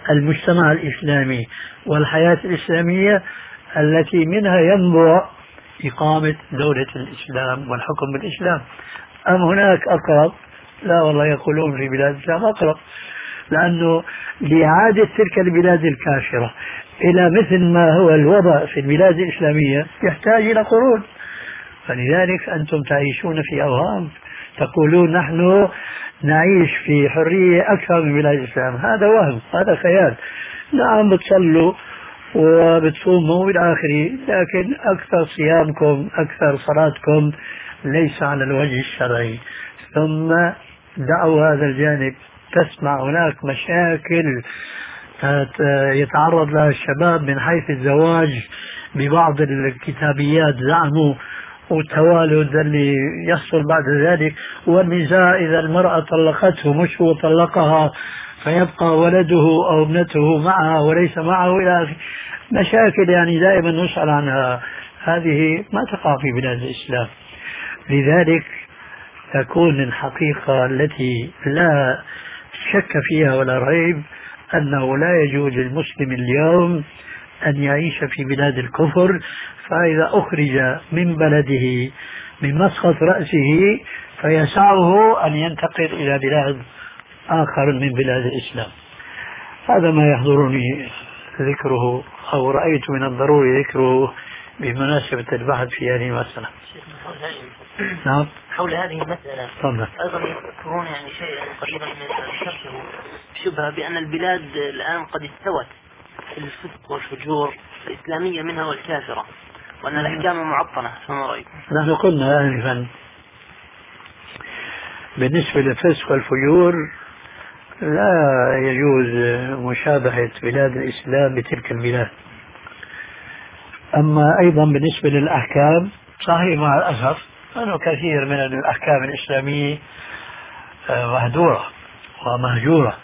المجتمع الإسلامي والحياة الإسلامية التي منها ينبع إقامة دولة الإسلام والحكم بالإسلام، أم هناك أقرب؟ لا والله، يقولون في بلاد الإسلام أقرب، لأنه لإعادة تلك البلاد الكافرة إلى مثل ما هو الوضع في البلاد الإسلامية يحتاج إلى قرون. فلذلك أنتم تعيشون في أوهام، تقولون نحن نعيش في حرية أكثر من بلاد الإسلام. هذا وهم، هذا خيال. نعم بتصلوا وبتصوموا إلى آخره، لكن أكثر صيامكم أكثر صلاتكم ليس على الوجه الشرعي. ثم دعوا هذا الجانب، تسمع هناك مشاكل يتعرض لها الشباب من حيث الزواج ببعض الكتابيات زعموا، والتوالد اللي يحصل بعد ذلك، والنزاع إذا المرأة طلقته مش هو طلقها فيبقى ولده أو ابنته معها وليس معه إلى آخره. مشاكل يعني دائما نسأل عنها، هذه ما تقع في بلاد الإسلام. لذلك تكون الحقيقة التي لا شك فيها ولا ريب أنه لا يجوز للمسلم اليوم أن يعيش في بلاد الكفر، فإذا أخرج من بلده من مسقط رأسه فيسعه أن ينتقل إلى بلاد آخر من بلاد الإسلام. هذا ما يحضرني ذكره أو رأيت من الضروري ذكره بمناسبة البحث في هذه المسألة. نعم. حول هذه المسألة طبعا. أيضا يذكرون يعني شيئا قريبا من ذكرته شبهة بأن البلاد الآن قد استوت في الفسق والفجور الإسلامية منها والكافرة، وأن الأحكام معطلة. فما رأيكم؟ نحن قلنا آنفا بالنسبة للفسق والفجور لا يجوز مشابهة بلاد الإسلام بتلك البلاد. أما أيضا بالنسبة للأحكام صحيح مع الأسف أنه كثير من الأحكام الإسلامية مهدورة ومهجورة،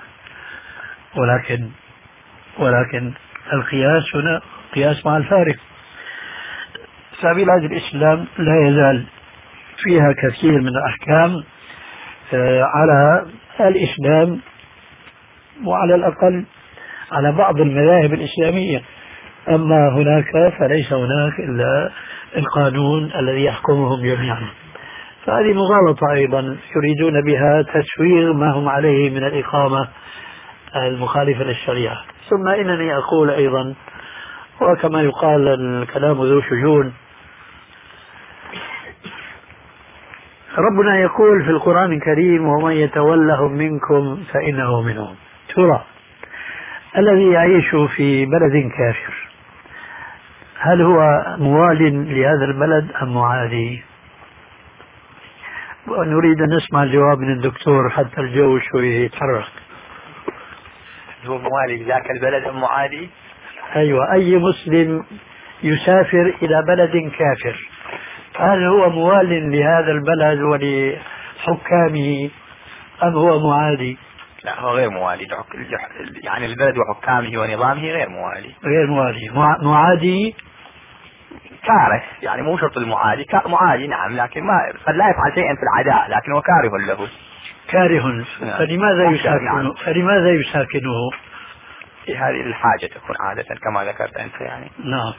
ولكن القياس هنا قياس مع الفارق. فبلاد الإسلام لا يزال فيها كثير من الأحكام على الإسلام، وعلى الأقل على بعض المذاهب الإسلامية. أما هناك فليس هناك إلا القانون الذي يحكمهم جميعا. فهذه مغالطة أيضا يريدون بها تسويغ ما هم عليه من الإقامة المخالفة للشريعة. ثم إنني أقول أيضا، وكما يقال الكلام ذو شجون، ربنا يقول في القرآن الكريم ومن يتولهم منكم فإنه منهم. ترى الذي يعيش في بلد كافر هل هو موال لهذا البلد أم معادي؟ ونريد أن نسمع الجواب من الدكتور حتى الجو شوي يتحرك. هو موالي لذاك البلد أم معادي؟ أيوة، أي مسلم يسافر إلى بلد كافر هل هو موال لهذا البلد ولحكامه أم هو معادي؟ لا، هو غير موالي، يعني البلد وحكامه ونظامه غير موالي. غير موالي. معادي كاره، يعني مو شرط المعادي، معادي نعم، لكن ما قد لا يفعل شيئا في العداء لكنه كاره له. كاره. فلماذا يساكنه؟ هذه الحاجة تكون عادة كما ذكرت أنت يعني. نعم.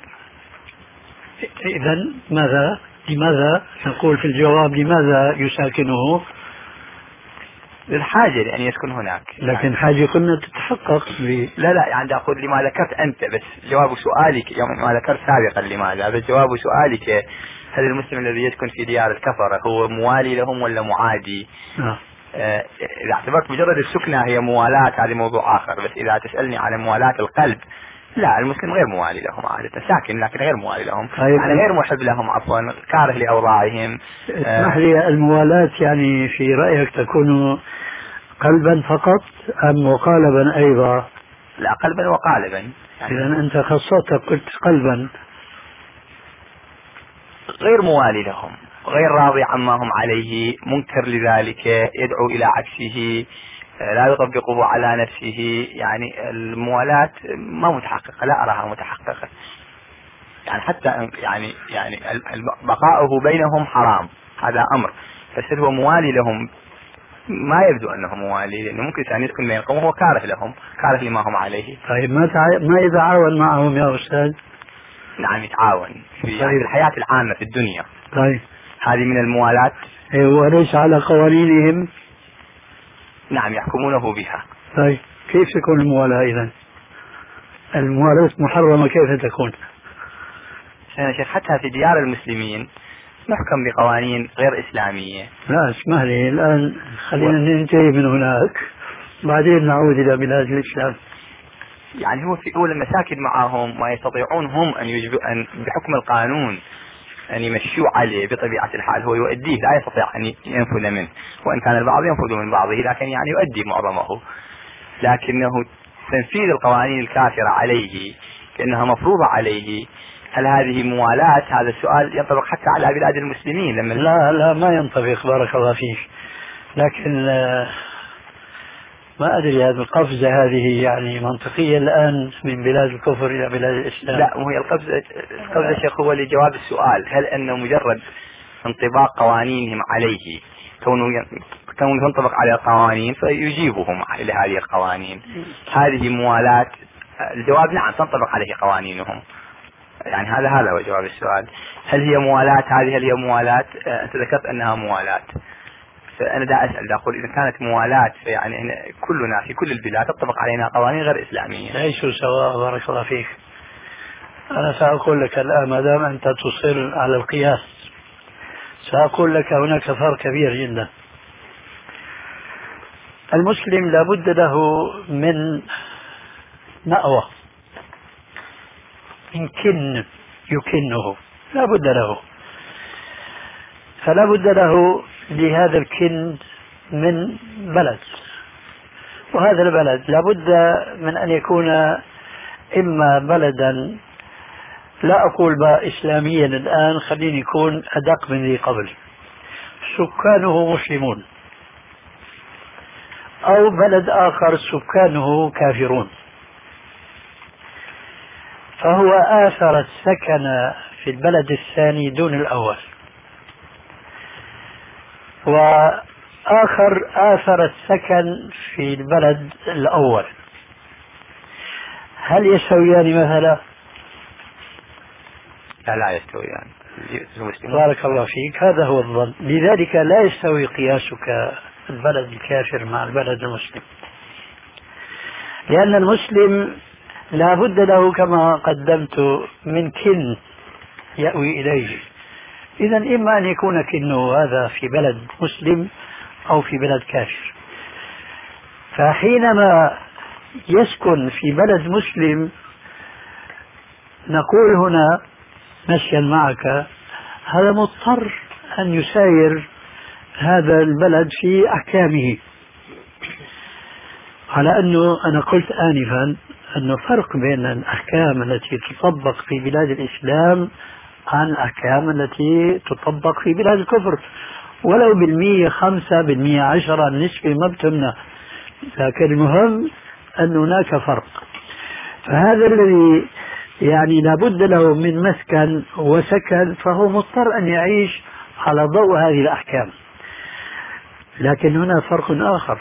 إذن لماذا نقول في الجواب لماذا يساكنه؟ للحاجة لأن يسكن هناك. لكن حاجة كنا تتحقق لا يعني أقول لما ذكرت أنت، بس جواب سؤالك يوم ما ذكرت سابقا لماذا، بس جواب سؤالك هل المسلم الذي يسكن في ديار الكفرة هو موالي لهم ولا معادي؟ إذا اعتبرت مجرد السكنة هي موالاة هذا موضوع آخر، بس إذا تسألني على موالاة القلب لا، المسلم غير موالي لهم عادة، ساكن لكن غير موالي لهم، يعني غير محب لهم، عفوا كاره لأوضاعهم. اسمح لي، الموالاة يعني في رأيك تكون قلبا فقط أم وقالبا أيضا؟ لا، قلبا وقالبا يعني. إذا أنت خصصت قلت قلبا. غير موالي لهم، غير راضي عما هم عليه، منكر لذلك، يدعو إلى عكسه، لا يطبقه على نفسه، يعني الموالاة ما متحققة، لا أراها متحققة، يعني حتى يعني بقاؤه بينهم حرام، هذا أمر، بس هو موالي لهم ما يبدو أنه موالي، لأنه ممكن أن يكون بين القوم وهو كاره لهم، كاره لما هم عليه. طيب ما يتعاون معهم يا أستاذ؟ نعم يتعاون في الحياة العامة في الدنيا. طيب هذه من الموالاة. وليس على قوانينهم. نعم يحكمونه بها. طيب كيف تكون الموالاة إذن؟ الموالاة محرمة كيف تكون؟ يا شيخ حتى في ديار المسلمين نحكم بقوانين غير إسلامية. لا اسمح لي الآن، خلينا ننتهي من هناك بعدين نعود إلى بلاد الإسلام. يعني هو في أول المشاكل معهم ما يستطيعون هم أن بحكم القانون أن يمشوا عليه بطبيعة الحال، هو يؤديه، لا يستطيع أن ينفذ منه، وإن كان البعض ينفذ من بعضه لكن يعني يؤدي معظمه. لكنه تنفيذ القوانين الكافرة عليه كأنها مفروضة عليه، هل هذه موالاة؟ هذا السؤال ينطبق حتى على بلاد المسلمين. لما لا ما ينطبق، بارك الله فيك. لكن ما أدري هذه القفزة هذه يعني منطقية الآن من بلاد الكفر إلى بلاد الإسلام. لا، وهي القفزة شيخ هو لجواب السؤال، هل أنه مجرد انطباق قوانينهم عليه كونه تنطبق على القوانين فيجيبهم إلى هذه القوانين، هذه موالاة؟ الجواب نعم تنطبق عليه قوانينهم. يعني هذا هو جواب السؤال، هل هي موالاة؟ هل هي موالاة؟ أنت ذكرت أنها موالاة، فأنا دا أسأل أقول إذا كانت موالاة يعني كلنا في كل البلاد تطبق علينا قوانين غير إسلامية. ليسوا سواء، بارك الله فيك. أنا سأقول لك الآن ما دام أنت تصر على القياس، سأقول لك هناك فرق كبير جدا. المسلم لابد له من مأوى، من كن يكنه، لابد له، فلا بد له لهذا الكن من بلد، وهذا البلد لابد من أن يكون إما بلدا، لا أقول بقى إسلاميا الآن، خليني يكون أدق من ذي قبل، سكانه مسلمون، أو بلد آخر سكانه كافرون، فهو آثر السكن في البلد الثاني دون الأول، وآخر آثر السكن في البلد الأول. هل يستويان مثلا؟ لا يستويان. بارك الله فيك، هذا هو الظن. لذلك لا يستوي قياسك البلد الكافر مع البلد المسلم، لأن المسلم لا بد له كما قدمت من كن يأوي إليه. إذا إما أن يكون كنه هذا في بلد مسلم أو في بلد كافر، فحينما يسكن في بلد مسلم نقول هنا مشيا معك هذا مضطر أن يساير هذا البلد في أحكامه، على أنه أنا قلت آنفا أنه فرق بين الأحكام التي تطبق في بلاد الإسلام عن الأحكام التي تطبق في بلاد الكفر، ولو 5%، 10%، النسبة ما بتمنع، لكن المهم أن هناك فرق. فهذا الذي يعني لابد له من مسكن وسكن، فهو مضطر أن يعيش على ضوء هذه الأحكام. لكن هنا فرق آخر.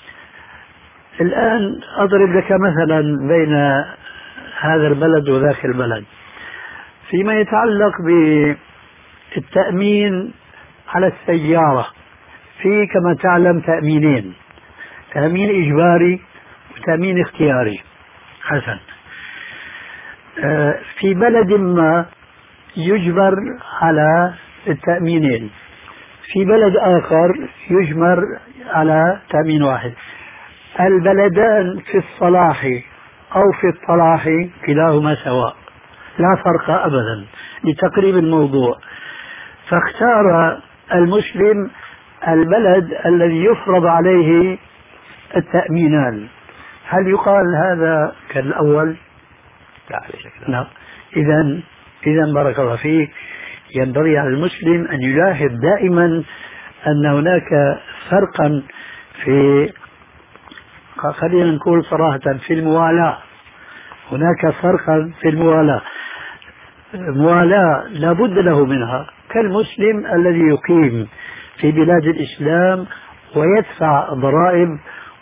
الآن أضرب لك مثلا بين هذا البلد وذاك البلد فيما يتعلق بالتأمين على السيارة. في كما تعلم تأمينين، تأمين إجباري وتأمين اختياري. حسن، في بلد ما يجبر على التأمينين، في بلد آخر يجبر على تأمين واحد. البلدان في الصلاح أو في الطلاح كلاهما سواء، لا فرق أبدا لتقريب الموضوع. فاختار المسلم البلد الذي يفرض عليه التأمينان. هل يقال هذا كالأول؟ لا بشكل. لا. إذن بارك الله فيك، ينبغي على المسلم أن يلاحظ دائما أن هناك فرقا في، خلينا نقول صراحة، في الموالاة. هناك فرقا في الموالاة. موالاة لابد له منها كالمسلم الذي يقيم في بلاد الإسلام ويدفع ضرائب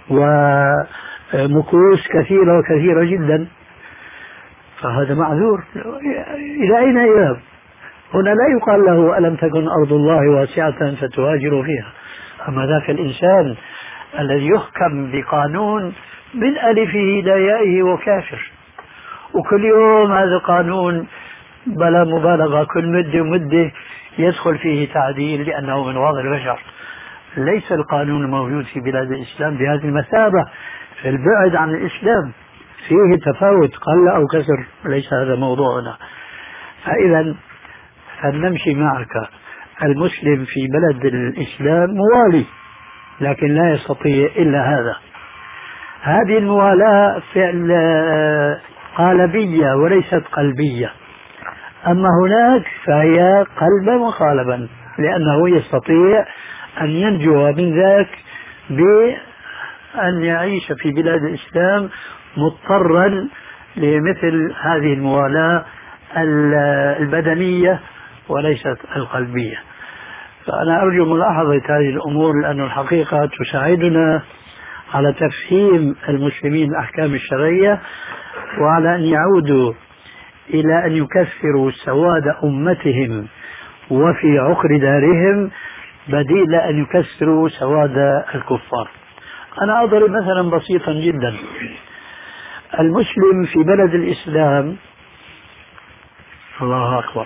ومكوس كثيرة وكثيرة جدا، فهذا معذور. إلى أين يذهب؟ هنا لا يقال له ألم تكن أرض الله واسعة فتهاجروا فيها. أما ذاك الإنسان الذي يحكم بقانون من ألفه إلى يائه وكافر، وكل يوم هذا القانون بلا مبالغة كل مدة ومدة يدخل فيه تعديل لأنه من وضع البشر. ليس القانون الموجود في بلاد الإسلام بهذه المثابة في البعد عن الإسلام، فيه تفاوت قل أو كسر، ليس هذا موضوعنا. فإذا فلنمشي معك. المسلم في بلد الإسلام موالي، لكن لا يستطيع إلا هذا. هذه الموالاة فعل قالبية وليست قلبية، أما هناك فهي قلبا وقالبا، لأنه يستطيع أن ينجو من ذاك بأن يعيش في بلاد الإسلام مضطرا لمثل هذه الموالاة البدنية وليست القلبية. فأنا أرجو ملاحظة هذه الأمور، لأن الحقيقة تساعدنا على تفهيم المسلمين الأحكام الشرعية، وعلى أن يعودوا إلى أن يكفروا سواد أمتهم وفي عقر دارهم بديل أن يكسروا سواد الكفار. أنا أضرب مثلا بسيطا جدا. المسلم في بلد الإسلام، الله أكبر،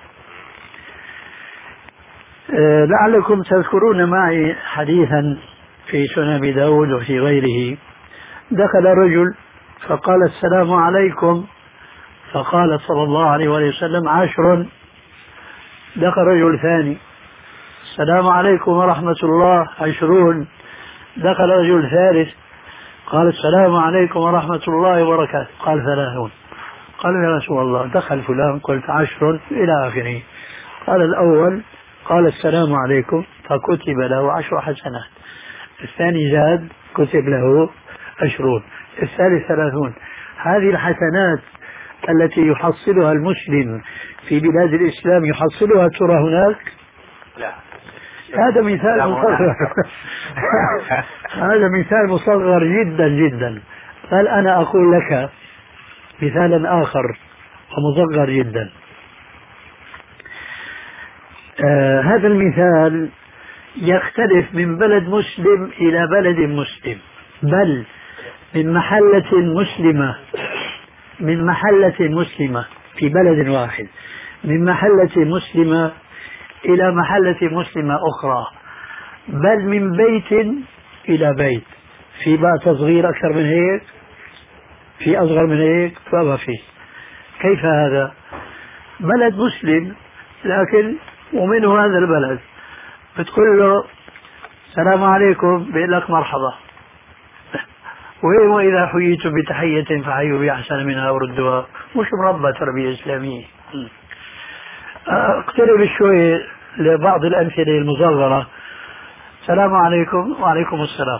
لعلكم تذكرون معي حديثا في سنن أبي داود وفي غيره. دخل رجل فقال السلام عليكم، فقال صلى الله عليه وسلم 10. دخل رجل ثاني، السلام عليكم ورحمة الله 20. دخل رجل ثالث قال السلام عليكم ورحمة الله وبركاته، قال 30. قال يا رسول الله دخل فلان قلت 10 إلى آخره. قال الأول قال السلام عليكم فكتب له 10 حسنات، الثاني زاد كتب له 20، الثالث 30. هذه الحسنات التي يحصلها المسلم في بلاد الإسلام يحصلها ترى هناك؟ لا. هذا مثال مصغر. هذا مثال مصغر جدا جدا. بل أنا أقول لك مثالا آخر ومصغر جدا. هذا المثال يختلف من بلد مسلم إلى بلد مسلم، بل من محلة مسلمة في بلد واحد، من محلة مسلمة إلى محلة مسلمة أخرى، بل من بيت إلى بيت. في بقى تصغير أكثر من هيك؟ في أصغر من هيك؟ فما في. كيف هذا؟ بلد مسلم لكن ومنه هذا البلد بتقول له السلام عليكم بيقول لك مرحبا، وإذا حييتم بتحية فحيوا بأحسن منها وردوها. مش مربى تربية إسلامية. اقترب شوي لبعض الأمثلة المصغرة. السلام عليكم وعليكم السلام.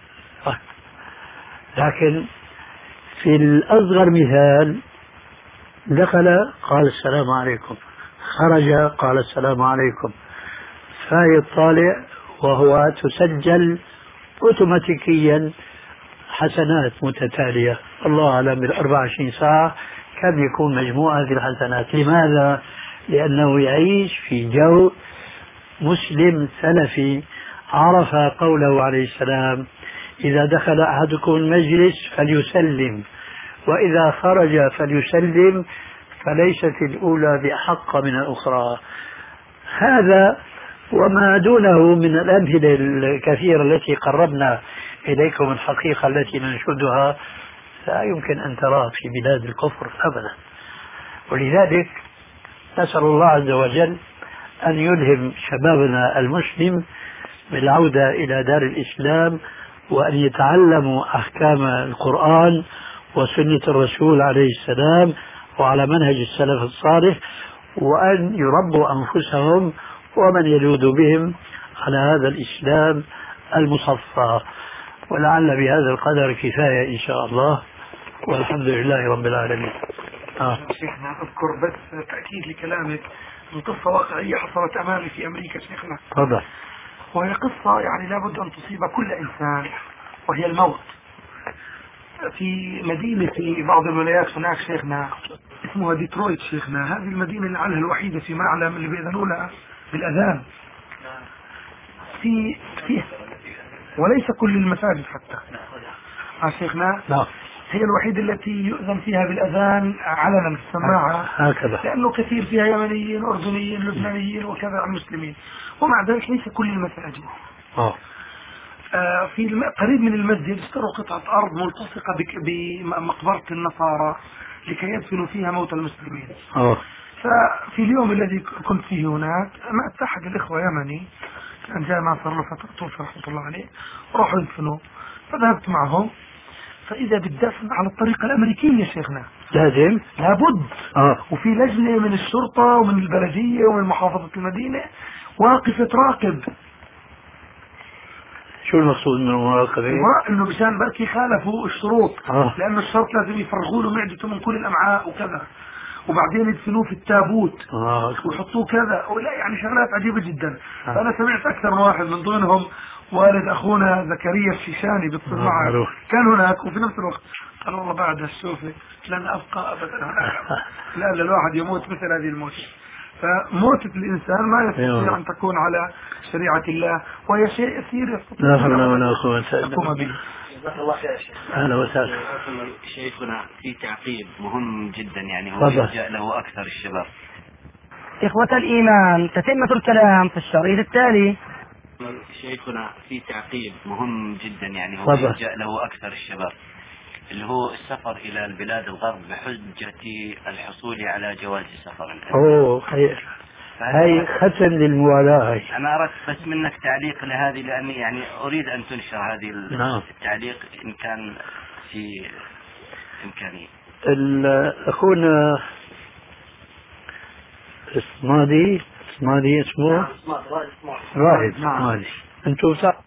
لكن في الأصغر مثال دخل قال السلام عليكم، خرج قال السلام عليكم، فهي الطالع وهو تسجل أوتوماتيكيا حسنات متتالية. الله أعلم بال24 ساعة كم يكون مجموع هذه الحسنات. لماذا؟ لأنه يعيش في جو مسلم سلفي عرف قوله عليه السلام إذا دخل أحدكم المجلس فليسلم وإذا خرج فليسلم فليست الأولى بأحق من الأخرى. هذا وما دونه من الأمثلة الكثيرة التي قربنا إليكم الحقيقة التي ننشدها لا يمكن أن تراها في بلاد الكفر أبدا. ولذلك نسأل الله عز وجل أن يلهم شبابنا المسلم بالعودة إلى دار الإسلام، وأن يتعلموا أحكام القرآن وسنة الرسول عليه السلام وعلى منهج السلف الصالح، وأن يربوا أنفسهم ومن يلوذ بهم على هذا الإسلام المصفى. ولعل بهذا القدر كفاية إن شاء الله، والحمد لله رب العالمين. شيخنا أذكر بس تأكيد لكلامك من قصة واقعية حصلت أمامي في أمريكا شيخنا. تفضل. وهي قصة يعني لابد أن تصيب كل إنسان، وهي الموت. في مدينة في بعض الولايات هناك شيخنا اسمها ديترويت شيخنا، هذه المدينة لعلها الوحيدة في معلم اللي بيأذنوا لها بالأذان في وليس كل المساجد حتى شيخنا. نعم. هي الوحيدة التي يؤذن فيها بالأذان علنا في السماعة، هكذا، لأنه كثير فيها يمنيين أردنيين لبنانيين وكذا المسلمين، ومع ذلك ليس كل المساجد. في قريب من المسجد اشتروا قطعة أرض ملتصقة بمقبرة النصارى لكي يدفنوا فيها موتى المسلمين. ففي اليوم الذي كنت فيه هناك مات أحد الإخوة يمني كان جاء مع صار له فترة توفى رحمة الله عليه، وراحوا يدفنوا، فذهبت معهم، فإذا بالدفن على الطريقة الأمريكية شيخنا، لازم لابد. وفي لجنة من الشرطة ومن البلدية ومن محافظة المدينة واقفة تراقب. شو المقصود من المراقبة؟ انه مشان بركي خالفوا الشروط، لانه الشرط لازم يفرغوا له معدته من كل الامعاء وكذا، وبعدين يدفنوه في التابوت ويحطوه كذا، ولا يعني شغلات عجيبة جدا. فانا سمعت اكثر من واحد من ضمنهم والد اخونا زكريا الشيشاني بيتصل معي، كان هناك، وفي نفس الوقت قال والله بعد هالشوفة لن ابقى ابدا هناك، لان الواحد يموت مثل هذه الموت. فموتة الإنسان ما يستطيع أن تكون على شريعة الله، وهي شيء يسير يستطيع لا حول ولا قوة إلا به. أهلا وسهلا. شيخنا في تعقيب مهم جدا يعني هو يلجأ له أكثر الشباب. إخوة الإيمان، تتمة الكلام في الشريط التالي. شيخنا في تعقيب مهم جدا يعني هو يلجأ له أكثر الشباب، اللي هو السفر إلى البلاد الغرب بحجة الحصول على جواز سفر. هاي ختم للموالاة. هاي أنا أردت بس منك تعليق لهذه، لأني يعني أريد أن تنشر هذه التعليق إن كان في إمكانية. أخونا اسمه راهب. أنتم